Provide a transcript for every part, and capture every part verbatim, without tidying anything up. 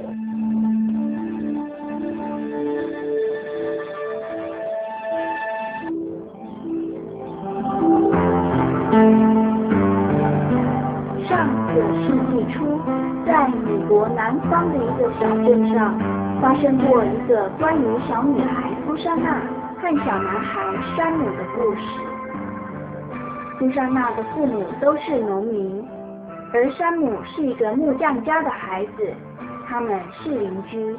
上个世纪初，在美国南方的一个小镇上，发生过一个关于小女孩苏珊娜和小男孩山姆的故事。苏珊娜的父母都是农民，而山姆是一个木匠家的孩子，他们是邻居。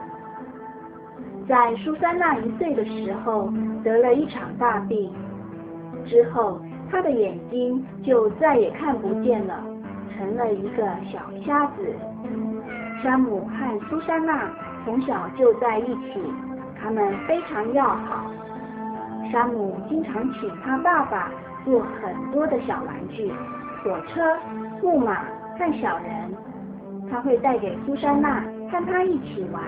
在苏珊娜一岁的时候，得了一场大病，之后她的眼睛就再也看不见了，成了一个小瞎子。山姆和苏珊娜从小就在一起，他们非常要好。山姆经常请他爸爸做很多的小玩具，火车、木马和小人，他会带给苏珊娜和他一起玩。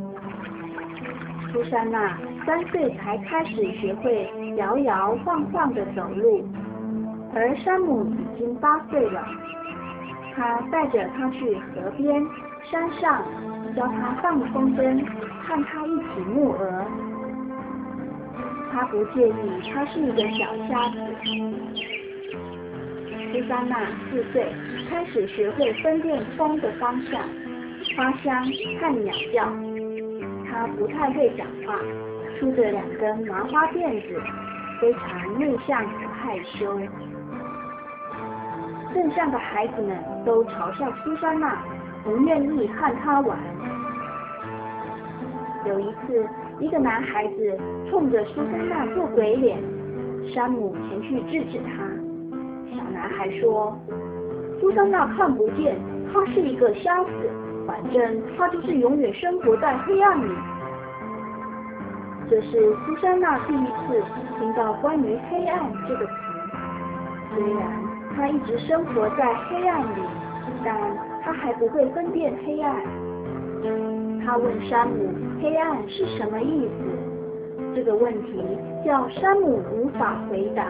苏珊娜三岁才开始学会摇摇晃晃地走路，而山姆已经八岁了。他带着他去河边、山上，教他放风筝，和他一起木鹅。他不介意他是一个小瞎子。苏珊娜四岁开始学会分辨风的方向、花香和鸟叫。他不太会讲话，梳着两根麻花辫子，非常内向和害羞。镇上的孩子们都嘲笑苏珊娜，不愿意和她玩。有一次，一个男孩子冲着苏珊娜做鬼脸，山姆前去制止他。小男孩说：“苏珊娜看不见，她是一个瞎子，反正她就是永远生活在黑暗里。”这是苏珊娜第一次听到关于黑暗这个词。虽然她一直生活在黑暗里，但她还不会分辨黑暗。她问山姆黑暗是什么意思，这个问题叫山姆无法回答。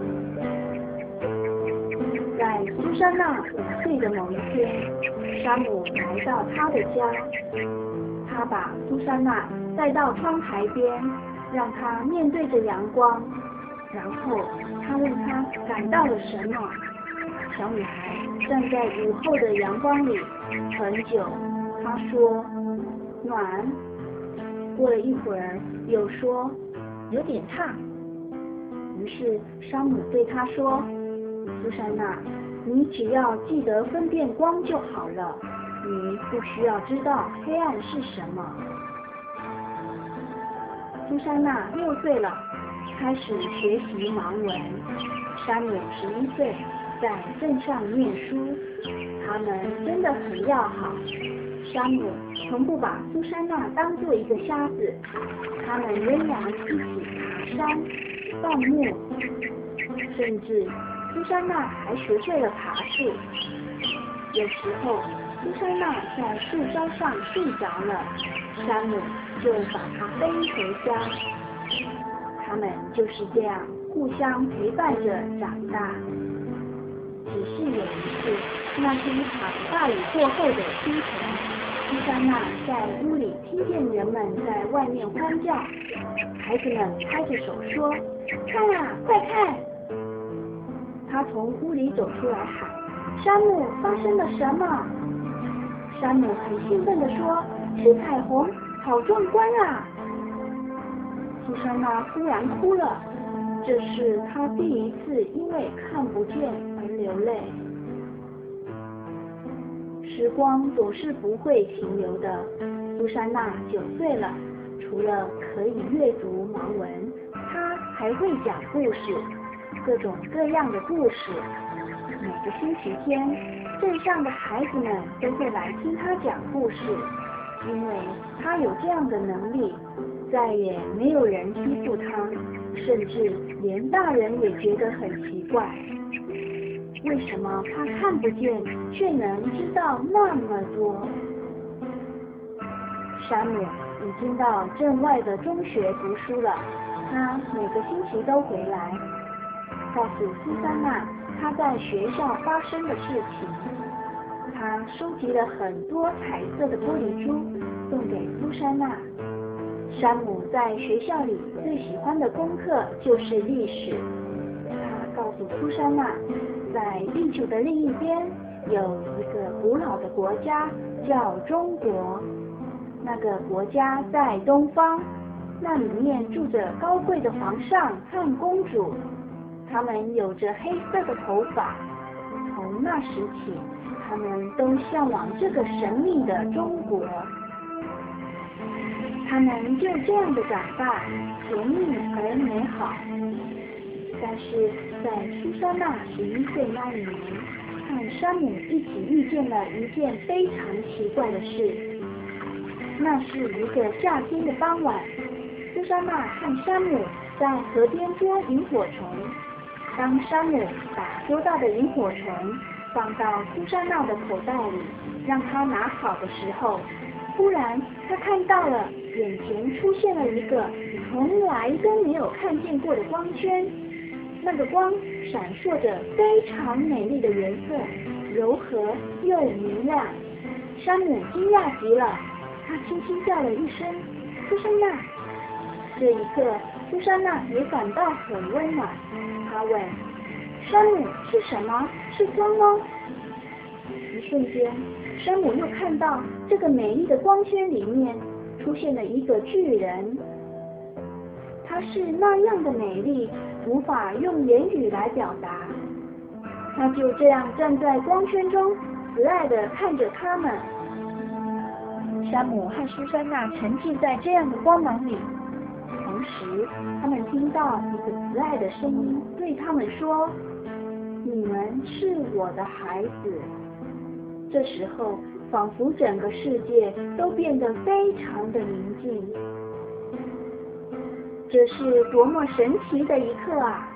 在苏珊娜五岁的某一天，山姆来到她的家，他把苏珊娜带到窗台边，让她面对着阳光，然后他问她感到了什么。小女孩站在午后的阳光里很久，她说暖，过了一会儿又说有点烫。于是山姆对她说：“苏珊娜，你只要记得分辨光就好了，你不需要知道黑暗是什么。”苏珊娜六岁了，开始学习盲文。山姆十一岁，在镇上念书。他们真的很要好。山姆从不把苏珊娜当做一个瞎子，他们仍然一起爬山、放牧，甚至苏珊娜还学会了爬树。有时候苏珊娜在树梢上睡着了，山姆就把她背回家。他们就是这样互相陪伴着长大。只是有一次，那是一场大雨过后的清晨，苏珊娜在屋里听见人们在外面欢叫，孩子们拍着手说：“看啊，快看！”她从屋里走出来喊：“山姆，发生了什么？”山姆很兴奋地说：“是彩虹，好壮观啊！”苏珊娜忽然哭了，这是她第一次因为看不见而流泪。时光总是不会停留的。苏珊娜九岁了，除了可以阅读盲文，她还会讲故事，各种各样的故事。每个星期天，镇上的孩子们都会来听她讲故事，因为她有这样的能力，再也没有人欺负她，甚至连大人也觉得很奇怪。为什么他看不见，却能知道那么多？山姆已经到镇外的中学读书了，他每个星期都回来，告诉苏珊娜他在学校发生的事情。 他收集了很多彩色的玻璃珠，送给苏珊娜。山姆在学校里最喜欢的功课就是历史。他告诉苏珊娜，在地球的另一边有一个古老的国家叫中国，那个国家在东方，那里面住着高贵的皇上和公主，他们有着黑色的头发。从那时起，他们都向往这个神秘的中国。他们就这样的长大，甜蜜而美好。但是在苏珊娜十一岁那一年，和山姆一起遇见了一件非常奇怪的事。那是一个夏天的傍晚，苏珊娜和山姆在河边捉萤火虫。当山姆把捉到的萤火虫放到苏珊娜的口袋里，让她拿好的时候，突然他看到了眼前出现了一个从来都没有看见过的光圈，那个光闪烁着非常美丽的颜色，柔和又明亮。山姆惊讶极了，他轻轻叫了一声苏珊娜。这一刻苏珊娜也感到很温暖。她问山姆，是什么？是光吗？一瞬间山姆又看到这个美丽的光圈里面出现了一个巨人，她是那样的美丽，无法用言语来表达。他就这样站在光圈中，慈爱地看着他们。山姆和苏珊娜沉浸在这样的光芒里，同时他们听到一个慈爱的声音对他们说：你们是我的孩子。这时候仿佛整个世界都变得非常的宁静。这是多么神奇的一刻啊！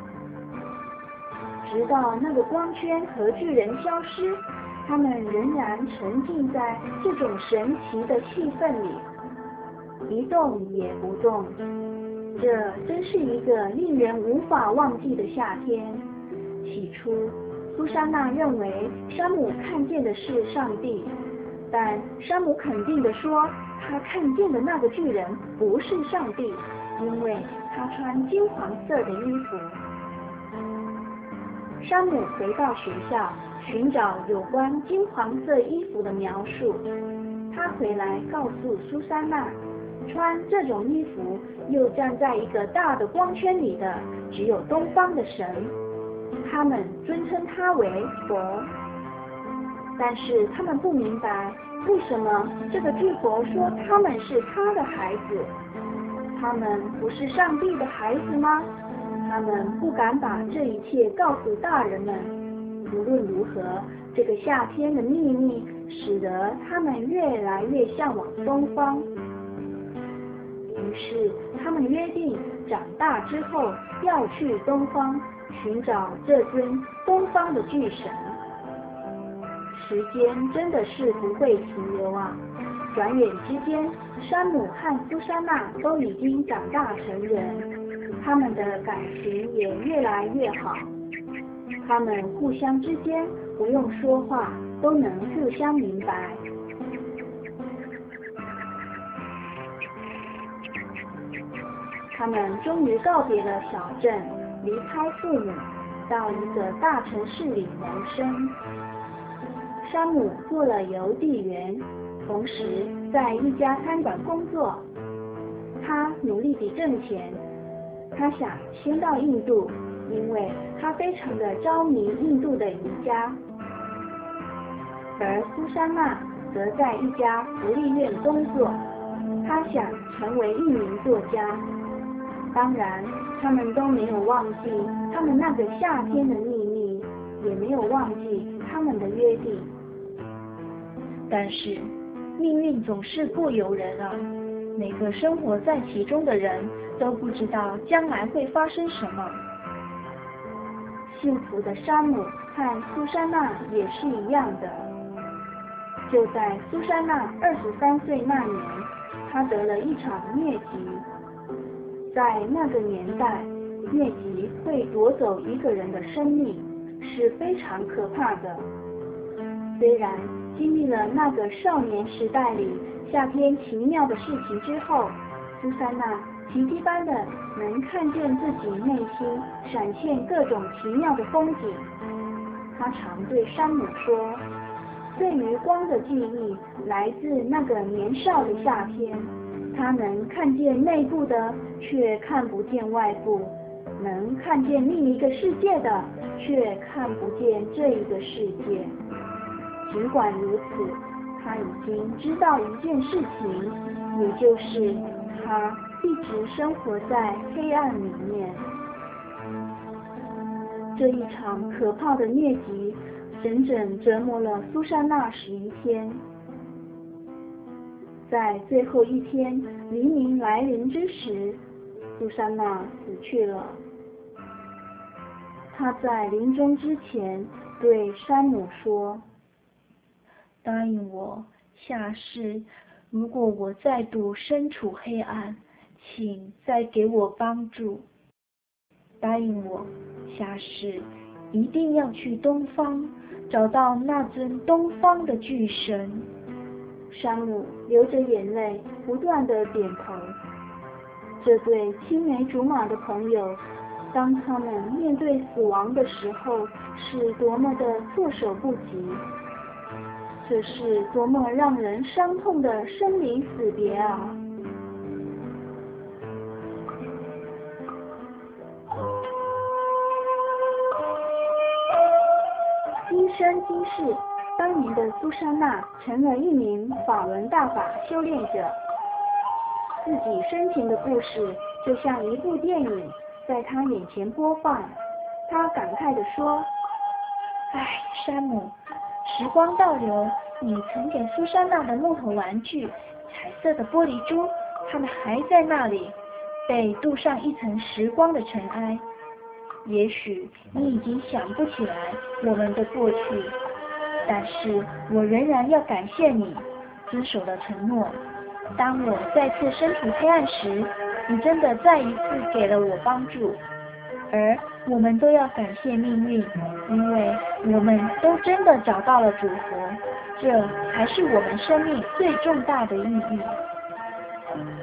直到那个光圈和巨人消失，他们仍然沉浸在这种神奇的气氛里，一动也不动。这真是一个令人无法忘记的夏天。起初苏珊娜认为山姆看见的是上帝，但山姆肯定地说，他看见的那个巨人不是上帝，因为他穿金黄色的衣服。山姆回到学校，寻找有关金黄色衣服的描述。他回来告诉苏珊娜，穿这种衣服又站在一个大的光圈里的，只有东方的神。他们尊称他为佛，但是他们不明白为什么这个巨佛说他们是他的孩子。他们不是上帝的孩子吗？他们不敢把这一切告诉大人们。无论如何，这个夏天的秘密使得他们越来越向往东方。于是他们约定长大之后要去东方寻找这尊东方的巨神。时间真的是不会停留啊！转眼之间，山姆和苏珊娜都已经长大成人，他们的感情也越来越好。他们互相之间不用说话，都能互相明白。他们终于告别了小镇，离开父母，到一个大城市里谋生。山姆做了邮递员，同时在一家餐馆工作。他努力地挣钱，他想先到印度，因为他非常的着迷印度的瑜伽。而苏珊娜则在一家福利院工作，她想成为一名作家。当然，他们都没有忘记他们那个夏天的秘密，也没有忘记他们的约定。但是，命运总是固有人啊，每个生活在其中的人都不知道将来会发生什么。幸福的山姆和苏珊娜也是一样的。就在苏珊娜二十三岁那年，她得了一场疟疾。在那个年代，疟疾会夺走一个人的生命，是非常可怕的。 虽然经历了那个少年时代里夏天奇妙的事情之后，苏珊娜奇迹般的能看见自己内心闪现各种奇妙的风景。她常对山姆说，对于光的记忆来自那个年少的夏天，他能看见内部的，却看不见外部，能看见另一个世界的，却看不见这一个世界。尽管如此，他已经知道一件事情，也就是他一直生活在黑暗里面。这一场可怕的疟疾整整折磨了苏珊娜十一天。在最后一天黎明来临之时，苏珊娜死去了。她在临终之前对山姆说， 答应我，下世如果我再度身处黑暗，请再给我帮助。答应我，下世一定要去东方，找到那尊东方的巨神。 山姆流着眼泪，不断地点头。这对青梅竹马的朋友，当他们面对死亡的时候，是多么的措手不及。这是多么让人伤痛的生离死别啊！今生今世，当年的苏珊娜成了一名法轮大法修炼者，自己生平的故事就像一部电影在她眼前播放。她感慨地说：“ 唉，山姆，时光倒流，你曾给苏珊娜的木头玩具、彩色的玻璃珠，它们还在那里，被镀上一层时光的尘埃。也许你已经想不起来我们的过去，但是我仍然要感谢你遵守了承诺。当我再次身处黑暗时，你真的再一次给了我帮助。而我们都要感谢命运，因为我们都真的找到了组合，这才是我们生命最重大的意义。”